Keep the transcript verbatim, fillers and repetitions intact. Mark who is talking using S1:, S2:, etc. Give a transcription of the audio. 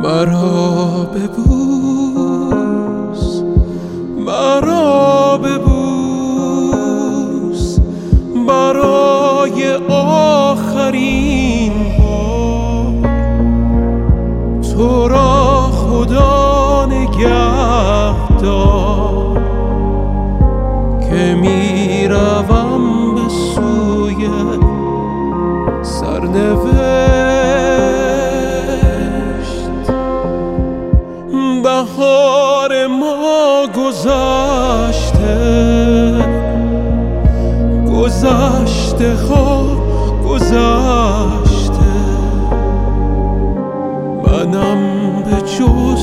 S1: مرا ببوس، مرا ببوس برای آخرین بار. تو را خدا نگهدار که می روم به سوی سرنوشت. بهار ما گذشته، گذشته ها گذشته، منم به جز